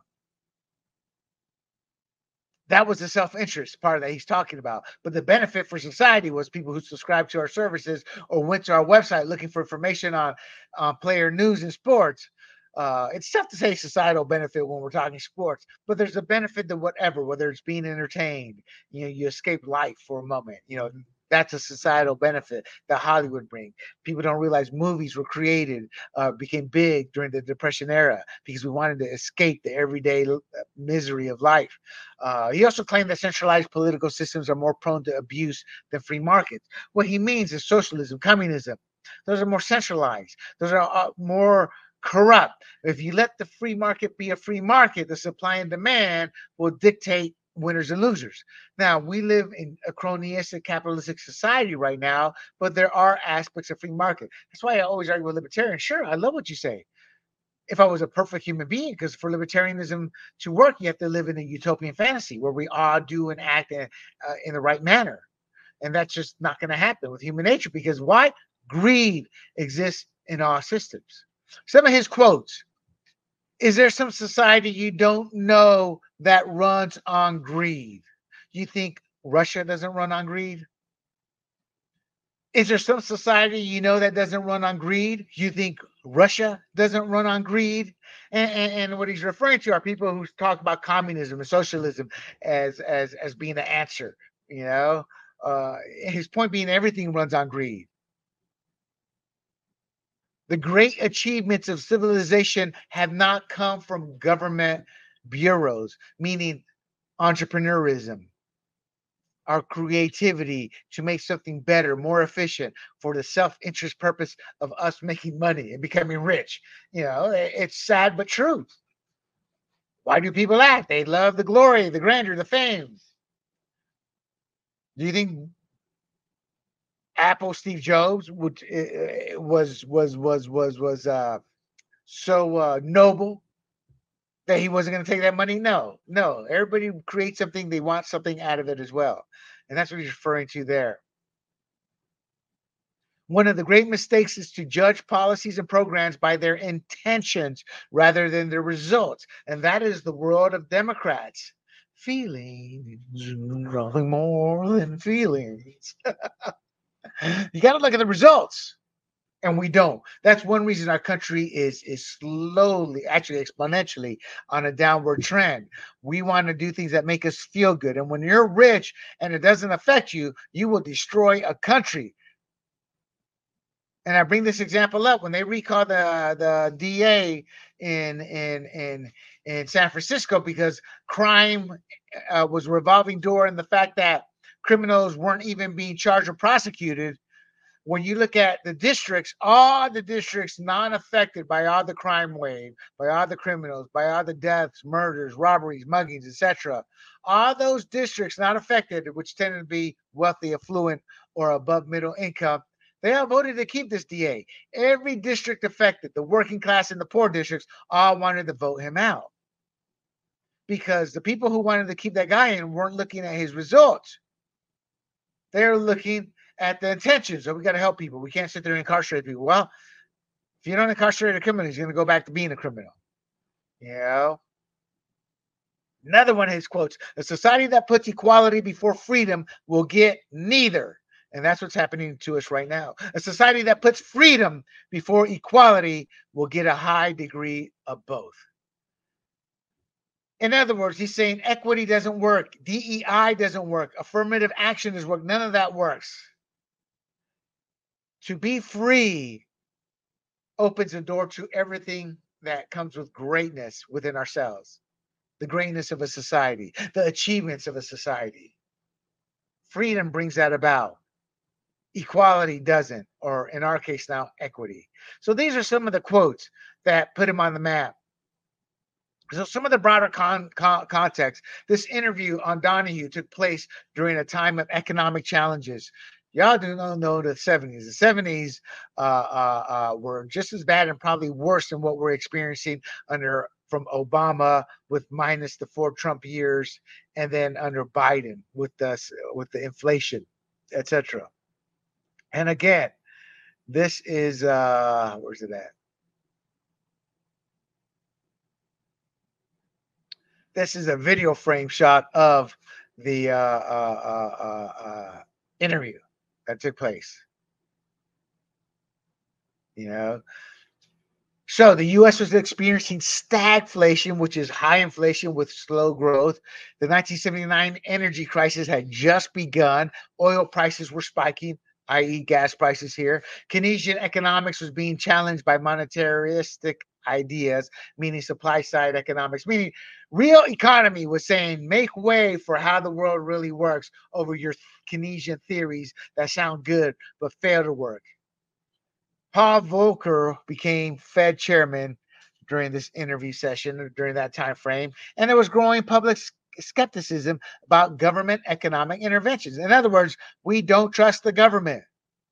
Speaker 1: that was the self-interest part that he's talking about. But the benefit for society was people who subscribed to our services or went to our website looking for information on uh, player news and sports. Uh, it's tough to say societal benefit when we're talking sports, but there's a benefit to whatever, whether it's being entertained, you know, you escape life for a moment, you know, that's a societal benefit that Hollywood brings. People don't realize movies were created, uh, became big during the Depression era because we wanted to escape the everyday misery of life. Uh, he also claimed that centralized political systems are more prone to abuse than free markets. What he means is socialism, communism. Those are more centralized. Those are uh, more corrupt. If you let the free market be a free market, the supply and demand will dictate winners and losers. Now, we live in a cronyistic capitalistic society right now, but there are aspects of free market. That's why I always argue with libertarians. Sure, I love what you say. If I was a perfect human being, because for libertarianism to work, you have to live in a utopian fantasy where we all do and act in, uh, in the right manner. And that's just not going to happen with human nature because why? Greed exists in all systems. Some of his quotes. Is there some society you don't know that runs on greed? You think Russia doesn't run on greed? Is there some society you know that doesn't run on greed? You think Russia doesn't run on greed? And, and, and what he's referring to are people who talk about communism and socialism as as as being the answer. You know, uh, his point being everything runs on greed. The great achievements of civilization have not come from government bureaus, meaning entrepreneurism, our creativity to make something better, more efficient for the self-interest purpose of us making money and becoming rich. You know, it's sad but true. Why do people act? They love the glory, the grandeur, the fame. Do you think Apple Steve Jobs would uh, was was was was was uh, so uh, noble that he wasn't going to take that money? No, no. Everybody creates something; they want something out of it as well, and that's what he's referring to there. One of the great mistakes is to judge policies and programs by their intentions rather than their results, and that is the world of Democrats. Feelings, nothing more than feelings. You got to look at the results, and we don't. That's one reason our country is is slowly, actually exponentially, on a downward trend. We want to do things that make us feel good, and when you're rich and it doesn't affect you, you will destroy a country. And I bring this example up when they recall the the D A in in in in San Francisco because crime uh, was revolving door, and the fact that criminals weren't even being charged or prosecuted. When you look at the districts, all the districts non-affected by all the crime wave, by all the criminals, by all the deaths, murders, robberies, muggings, et cetera, all those districts not affected, which tended to be wealthy, affluent, or above middle income, they all voted to keep this D A. Every district affected, the working class and the poor districts, all wanted to vote him out because the people who wanted to keep that guy in weren't looking at his results. They're looking at the intentions. So we got to help people. We can't sit there and incarcerate people. Well, if you don't incarcerate a criminal, he's going to go back to being a criminal. You know? Another one of his quotes: a society that puts equality before freedom will get neither. And that's what's happening to us right now. A society that puts freedom before equality will get a high degree of both. In other words, he's saying equity doesn't work. D E I doesn't work. Affirmative action doesn't work. None of that works. To be free opens the door to everything that comes with greatness within ourselves, the greatness of a society, the achievements of a society. Freedom brings that about. Equality doesn't, or in our case now, equity. So these are some of the quotes that put him on the map. So some of the broader con, con, context, this interview on Donahue took place during a time of economic challenges. Y'all do not know the seventies. The seventies uh, uh, uh, were just as bad and probably worse than what we're experiencing under from Obama with minus the four Trump years, and then under Biden with the with the inflation, et cetera. And again, this is uh, where's it at? This is a video frame shot of the uh, uh, uh, uh, interview that took place. You know, so the U S was experiencing stagflation, which is high inflation with slow growth. The nineteen seventy-nine energy crisis had just begun. Oil prices were spiking, that is gas prices here. Keynesian economics was being challenged by monetaristic ideas, meaning supply side economics, meaning real economy was saying make way for how the world really works over your Keynesian theories that sound good but fail to work. Paul Volcker became Fed chairman during this interview session during that time frame, and there was growing public skepticism about government economic interventions. In other words, we don't trust the government.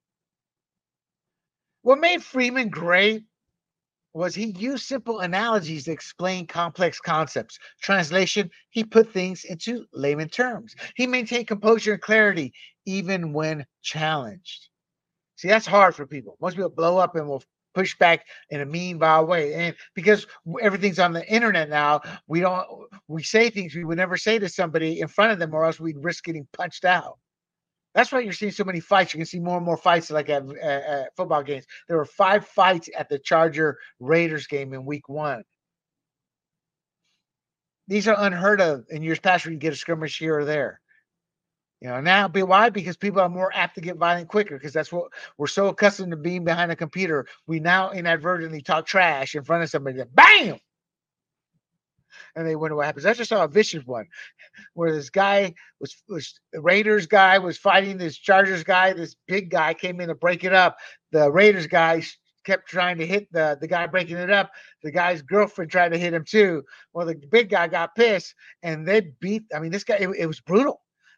Speaker 1: What made Friedman great was he used simple analogies to explain complex concepts. Translation, he put things into layman terms. He maintained composure and clarity even when challenged. See, that's hard for people. Most people blow up and will push back in a mean, vile way. And because everything's on the internet now, we don't we say things we would never say to somebody in front of them, or else we'd risk getting punched out. That's why you're seeing so many fights. You can see more and more fights like at, at, at football games. There were five fights at the Charger Raiders game in week one. These are unheard of in years past where you get a skirmish here or there. You know, now, why? Because people are more apt to get violent quicker, because that's what we're so accustomed to being behind a computer. We now inadvertently talk trash in front of somebody, that bam, and they wonder what happens. I just saw a vicious one where this guy was, was the Raiders guy was fighting this Chargers guy. This big guy came in to break it up. The Raiders guy kept trying to hit the, the guy breaking it up. The guy's girlfriend tried to hit him too. Well, the big guy got pissed, and they beat. I mean, this guy, it, it was brutal.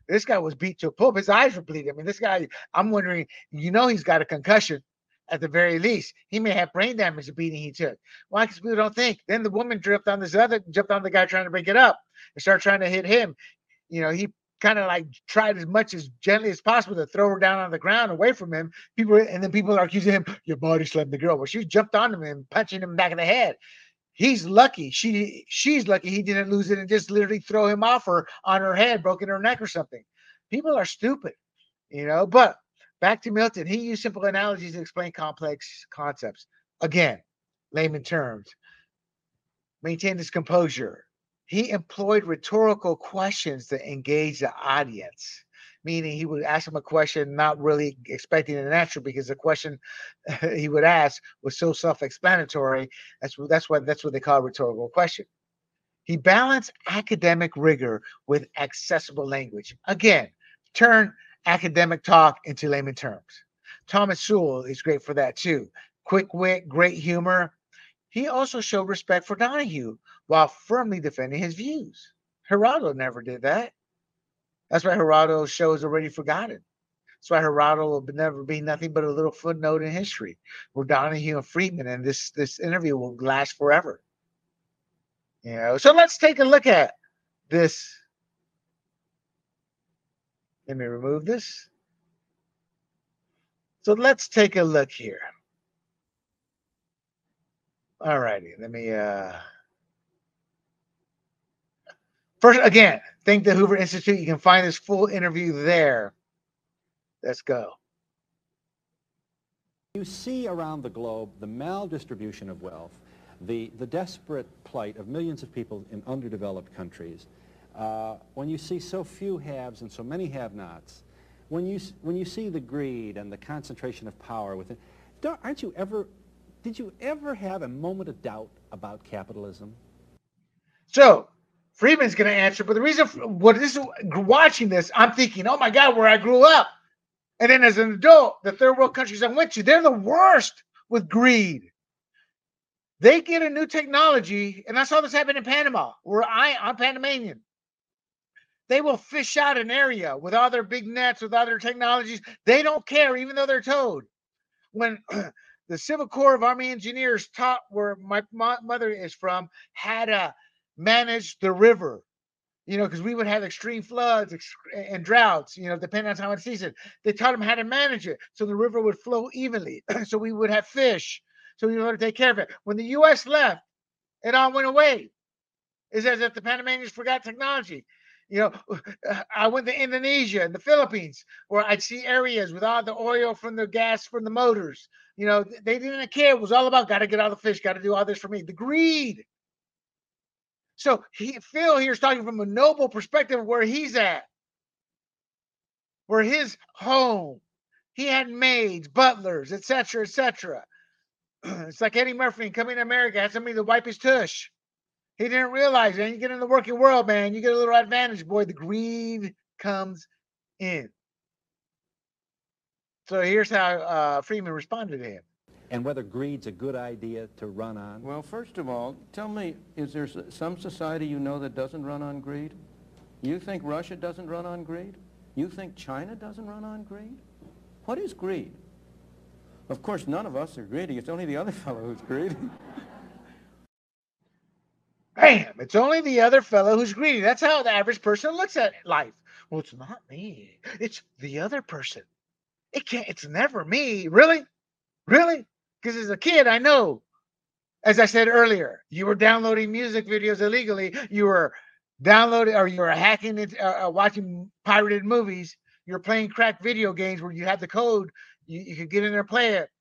Speaker 1: This guy was beat to a pulp. His eyes were bleeding. I mean, this guy, I'm wondering, you know, he's got a concussion at the very least. He may have brain damage, the beating he took. Why? Because people don't think. Then the woman jumped on this other, jumped on the guy trying to break it up and started trying to hit him. You know, he kind of like tried as much as gently as possible to throw her down on the ground away from him. People, and then people are accusing him, your body slammed the girl. Well, she jumped on him and punching him back in the head. He's lucky. She she's lucky he didn't lose it and just literally throw him off her on her head, broken her neck or something. People are stupid, you know. But back to Milton, he used simple analogies to explain complex concepts. Again, layman terms. Maintain his composure. He employed rhetorical questions to engage the audience, meaning he would ask him a question not really expecting an answer because the question he would ask was so self-explanatory. That's what that's what that's what they call a rhetorical question. He balanced academic rigor with accessible language. Again, turn academic talk into layman terms. Thomas Sowell is great for that too. Quick wit, great humor. He also showed respect for Donahue while firmly defending his views. Geraldo never did that. That's why Geraldo's show is already forgotten. That's why Geraldo will never be nothing but a little footnote in history. We're Donahue and Friedman, and this, this interview will last forever. You know, so let's take a look at this. Let me remove this. So let's take a look here. All righty, let me uh first again, thank the Hoover Institute. You can find this full interview there. Let's go.
Speaker 2: You see around the globe the maldistribution of wealth, the, the desperate plight of millions of people in underdeveloped countries. Uh, when you see so few haves and so many have-nots, when you, when you see the greed and the concentration of power within, aren't you ever, did you ever have a moment of doubt about capitalism?
Speaker 1: So, Friedman's going to answer, but the reason for, what this watching this, I'm thinking, oh my God, where I grew up. And then as an adult, the third world countries I went to, they're the worst with greed. They get a new technology, and I saw this happen in Panama, where I, I'm Panamanian. They will fish out an area with all their big nets, with other technologies. They don't care, even though they're towed. When the Civil Corps of Army Engineers taught where my, my mother is from, had to manage the river, you know, because we would have extreme floods and droughts, you know, depending on time of the season. They taught them how to manage it so the river would flow evenly, so we would have fish, so we would take care of it. When the U S left, it all went away. It's as if the Panamanians forgot technology. You know, I went to Indonesia and the Philippines where I'd see areas with all the oil from the gas from the motors. You know, they didn't care. It was all about got to get all the fish, got to do all this for me. The greed. So he, Phil here is talking from a noble perspective of where he's at, where his home, he had maids, butlers, et cetera, et cetera. It's like Eddie Murphy coming to America, had somebody to wipe his tush. He didn't realize it. You get in the working world, man, you get a little advantage, boy. The greed comes in. So here's how uh, Friedman responded to him.
Speaker 2: And whether greed's a good idea to run on?
Speaker 3: Well, first of all, tell me, is there some society you know that doesn't run on greed? You think Russia doesn't run on greed? You think China doesn't run on greed? What is greed? Of course, none of us are greedy. It's only the other fellow who's greedy.
Speaker 1: Bam! It's only the other fellow who's greedy. That's how the average person looks at life. Well, it's not me. It's the other person. It can't. It's never me. Really? Really? Because as a kid, I know, as I said earlier, you were downloading music videos illegally. You were downloading or you were hacking it, uh, watching pirated movies. You were playing crack video games where you had the code. You, you could get in there and play it.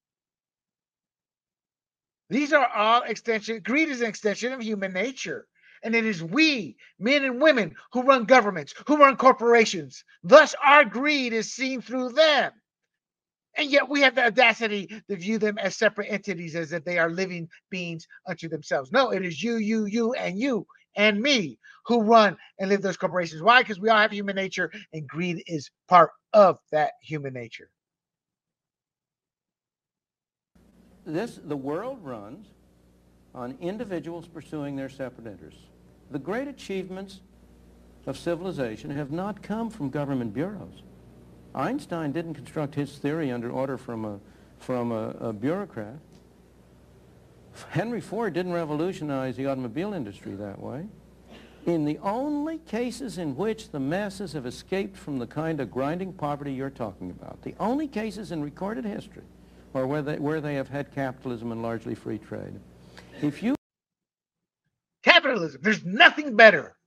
Speaker 1: These are all extension. Greed is an extension of human nature. And it is we, men and women, who run governments, who run corporations. Thus, our greed is seen through them. And yet we have the audacity to view them as separate entities, as if they are living beings unto themselves. No, it is you, you, you, and you, and me who run and live those corporations. Why? Because we all have human nature, and greed is part of that human nature.
Speaker 3: This, the world runs on individuals pursuing their separate interests. The great achievements of civilization have not come from government bureaus. Einstein didn't construct his theory under order from a, from a, a bureaucrat. Henry Ford didn't revolutionize the automobile industry that way. In the only cases in which the masses have escaped from the kind of grinding poverty you're talking about, the only cases in recorded history are where they, where they have had capitalism and largely free trade. If you...
Speaker 1: Capitalism, there's nothing better.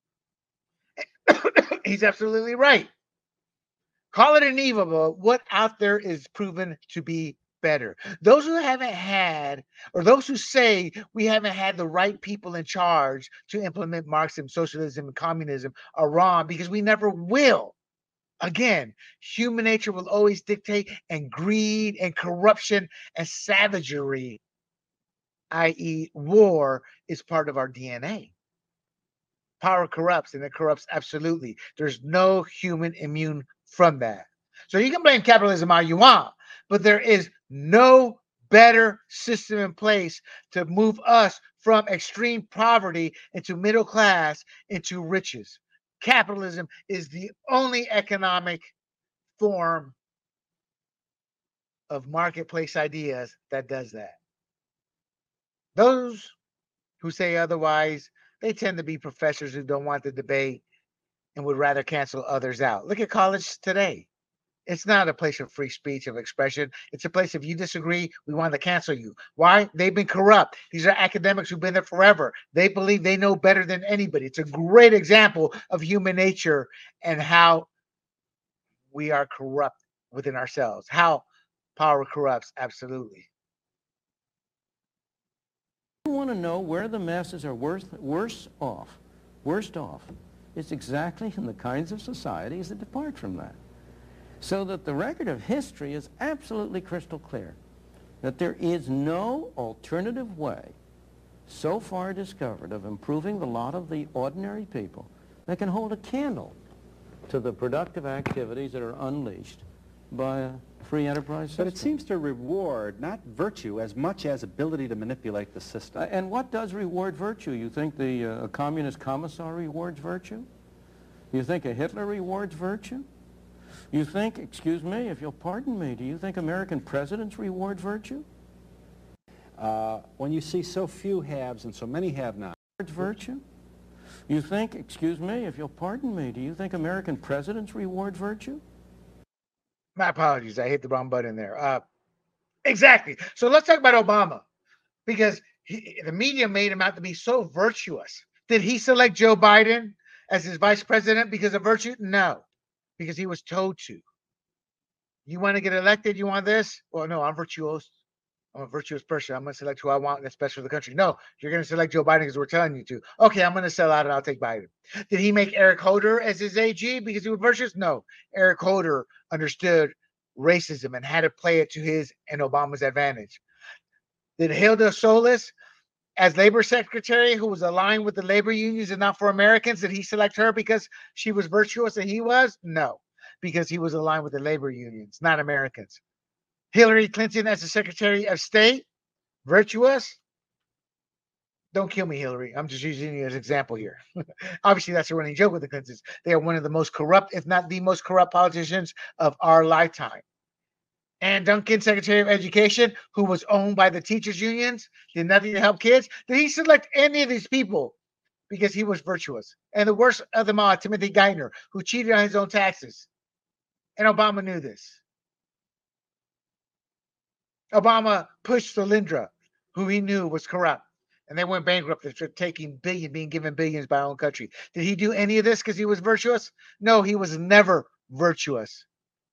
Speaker 1: He's absolutely right. Call it an evil, but what out there is proven to be better. Those who haven't had, or those who say we haven't had the right people in charge to implement Marxism, socialism, and communism are wrong, because we never will. Again, human nature will always dictate, and greed and corruption and savagery, that is war, is part of our D N A. Power corrupts, and it corrupts absolutely. There's no human immune from that. So you can blame capitalism all you want, but there is no better system in place to move us from extreme poverty into middle class into riches. Capitalism is the only economic form of marketplace ideas that does that. Those who say otherwise, they tend to be professors who don't want the debate and would rather cancel others out. Look at college today. It's not a place of free speech, of expression. It's a place, if you disagree, we want to cancel you. Why? They've been corrupt. These are academics who've been there forever. They believe they know better than anybody. It's a great example of human nature and how we are corrupt within ourselves, how power corrupts, absolutely.
Speaker 3: You want to know where the masses are worse, worse off, worst off, it's exactly in the kinds of societies that depart from that. So that the record of history is absolutely crystal clear, that there is no alternative way so far discovered of improving the lot of the ordinary people that can hold a candle to the productive activities that are unleashed by a free enterprise system.
Speaker 2: But it seems to reward not virtue as much as ability to manipulate the system.
Speaker 3: Uh, and what does reward virtue? You think the uh, a communist commissar rewards virtue? You think a Hitler rewards virtue? You think, excuse me, if you'll pardon me, do you think American presidents reward virtue?
Speaker 2: Uh, when you see so few haves and so many have-nots.
Speaker 3: Virtue? You think, excuse me, if you'll pardon me, do you think American presidents reward virtue?
Speaker 1: My apologies, I hit the wrong button there. Uh, exactly. So let's talk about Obama, because he, the media made him out to be so virtuous. Did he select Joe Biden as his vice president because of virtue? No. Because he was told to. You want to get elected? You want this? Well, no, I'm virtuous. I'm a virtuous person. I'm going to select who I want, and that's best for the country. No, you're going to select Joe Biden because we're telling you to. Okay, I'm going to sell out and I'll take Biden. Did he make Eric Holder as his A G because he was virtuous? No. Eric Holder understood racism and had to play it to his and Obama's advantage. Did Hilda Solis, as labor secretary, who was aligned with the labor unions and not for Americans, did he select her because she was virtuous and he was? No, because he was aligned with the labor unions, not Americans. Hillary Clinton as the Secretary of State, virtuous? Don't kill me, Hillary. I'm just using you as an example here. Obviously, that's a running joke with the Clintons. They are one of the most corrupt, if not the most corrupt politicians of our lifetime. Ann Duncan, Secretary of Education, who was owned by the teachers' unions, did nothing to help kids. Did he select any of these people because he was virtuous? And the worst of them all, Timothy Geithner, who cheated on his own taxes. And Obama knew this. Obama pushed Solyndra, who he knew was corrupt, and they went bankrupt after taking billions, being given billions by our own country. Did he do any of this because he was virtuous? No, he was never virtuous.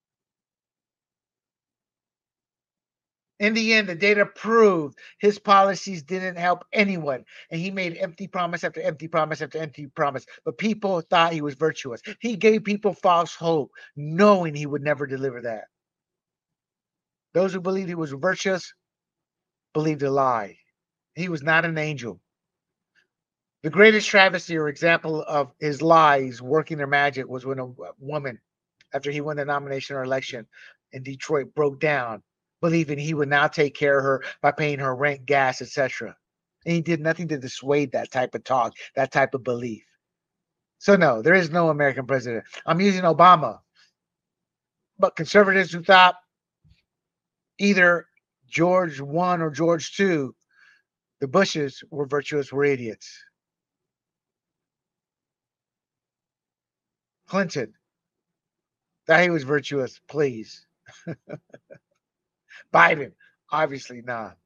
Speaker 1: In the end, the data proved his policies didn't help anyone, and he made empty promise after empty promise after empty promise. But people thought he was virtuous. He gave people false hope, knowing he would never deliver that. Those who believed he was virtuous believed a lie. He was not an angel. The greatest travesty or example of his lies working their magic was when a woman, after he won the nomination or election in Detroit, broke down, believing he would now take care of her by paying her rent, gas, et cetera. And he did nothing to dissuade that type of talk, that type of belief. So no, there is no American president. I'm using Obama. But conservatives who thought either George one or George two, the Bushes were virtuous, were idiots. Clinton, that he was virtuous, please. Biden, obviously not.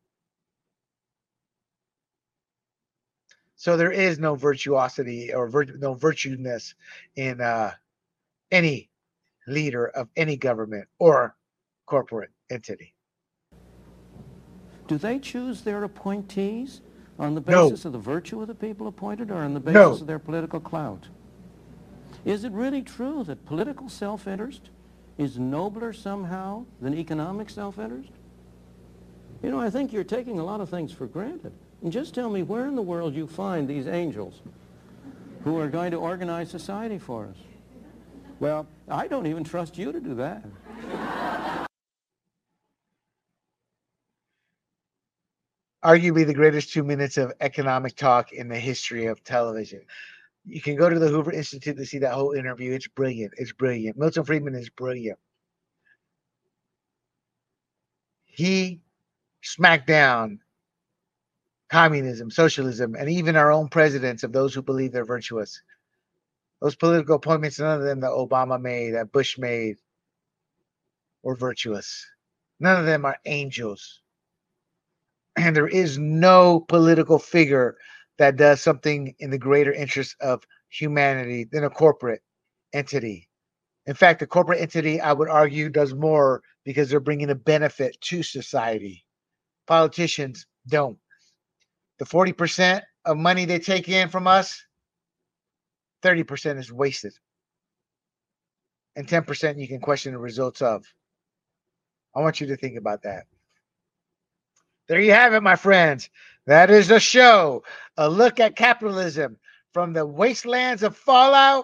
Speaker 1: So there is no virtuosity or vir- no virtueness in uh, any leader of any government or corporate entity.
Speaker 3: Do they choose their appointees on the
Speaker 1: No.
Speaker 3: basis of the virtue of the people appointed or on the basis
Speaker 1: No.
Speaker 3: of their political clout? Is it really true that political self-interest is nobler somehow than economic self-interest? You know, I think you're taking a lot of things for granted. And just tell me where in the world you find these angels who are going to organize society for us. Well, I don't even trust you to do that.
Speaker 1: Arguably the greatest two minutes of economic talk in the history of television. You can go to the Hoover Institute to see that whole interview. It's brilliant. It's brilliant. Milton Friedman is brilliant. He smacked down communism, socialism, and even our own presidents of those who believe they're virtuous. Those political appointments, none of them that Obama made, that Bush made, were virtuous. None of them are angels. And there is no political figure that does something in the greater interest of humanity than a corporate entity. In fact, the corporate entity, I would argue, does more because they're bringing a benefit to society. Politicians don't. The forty percent of money they take in from us, thirty percent is wasted. And ten percent you can question the results of. I want you to think about that. There you have it, my friends. That is the show. A look at capitalism from the wastelands of Fallout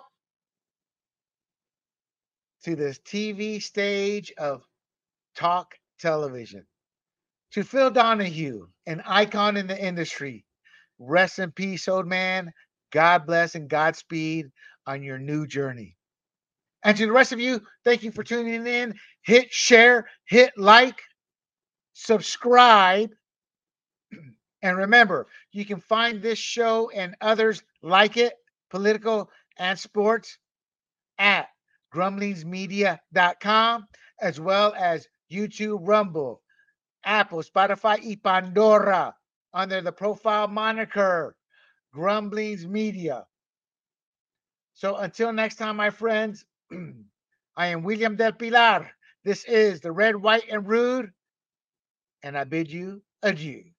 Speaker 1: to the T V stage of talk television. To Phil Donahue, an icon in the industry, rest in peace, old man. God bless and Godspeed on your new journey. And to the rest of you, thank you for tuning in. Hit share, hit like, subscribe. And remember, you can find this show and others like it, political and sports, at grumblings media dot com, as well as YouTube, Rumble, Apple, Spotify, y Pandora under the profile moniker Grumblings Media. So until next time, my friends, I am William Del Pilar. This is the Red, White, and Rude, and I bid you adieu.